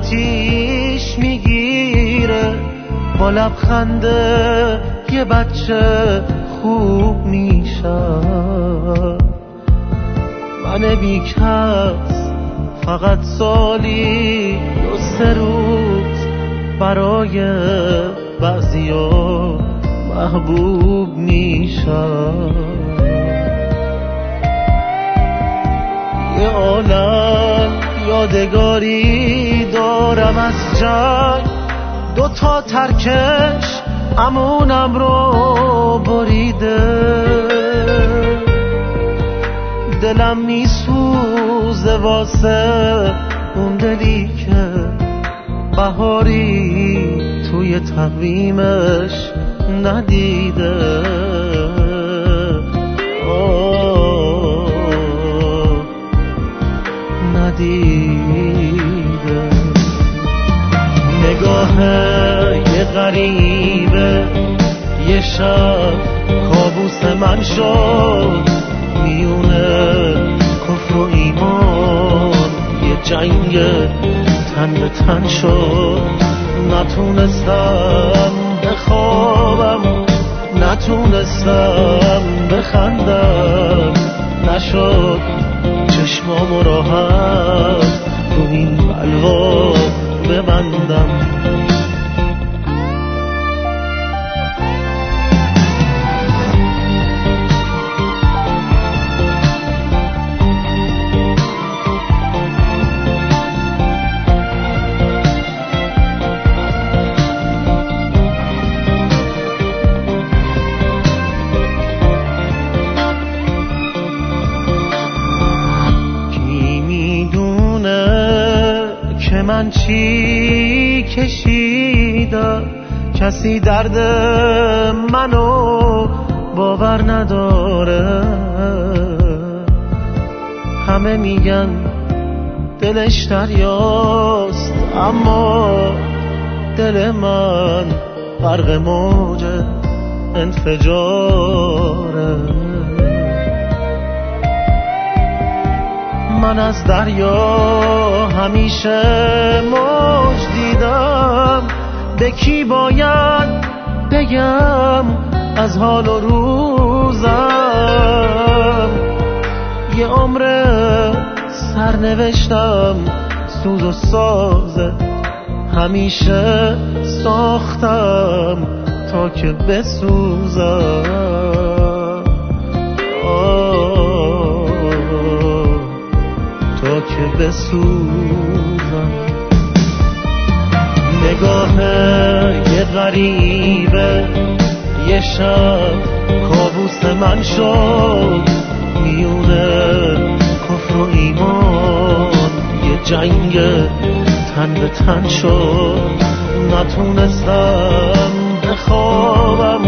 آتیش میگیره، با لبخنده یه بچه خوب میشه. من بیکس فقط سالی 2-3 روز برای بعضیا محبوب میشم. یه عالم یادگاری دارم از جنگ، 2 ترکش امونم رو بریده. دلم میسوزه واسه اون دلی که بهاری توی تقویمش ندیده. ندیده. نگاه یه غریبه یه شب کابوس من شد، میونه کفر و ایمان یه جنگ تن به تن شد. نتونستم بخوابم، نتونستم بخندم، نشد چشمامو راحت رو این بلوا ببندم. من چی کشیدم، کسی درد منو باور نداره. همه میگن دلش دریاست، اما دل من غرق موج انفجاره. من از دریا همیشه موج دیدم، به کی باید بگم از حال و روزم. یه عمر سرنوشتم سوز و سازه، همیشه ساختم تا که بسوزم. تا که بسوزم. نگاه یه غریبه یه شب کابوس من شد، میونه کفر و ایمان یه جنگ تن به تن شد. نتونستم بخوابم،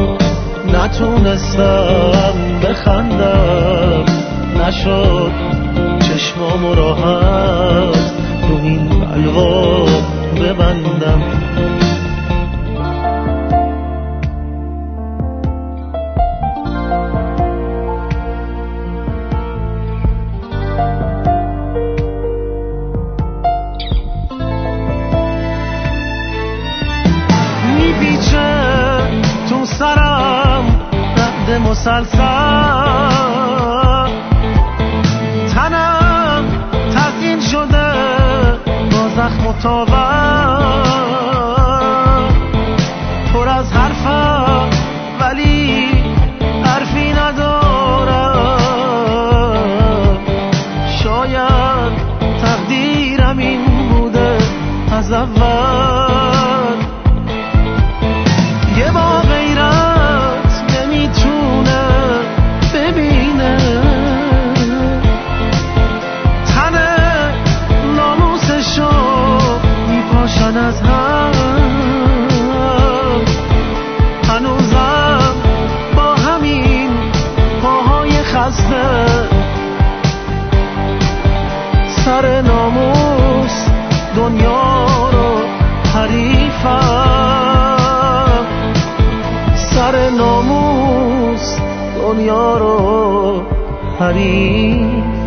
نتونستم بخندم، نشد چشمامو راحت رو این بلوا ببندم. میپیچه تو سرم رد مسلسل، تنم تزیین شده با زخم و تاور. پر از حرفم ولی حرفی ندارم. شاید تقدیرم این بوده از اول. یه با غیرت نمیتونه ببینه، از هم هنوزم با همین پاهای خسته. سر ناموس دنیا رو حریفم، سر ناموس دنیا رو حریفم.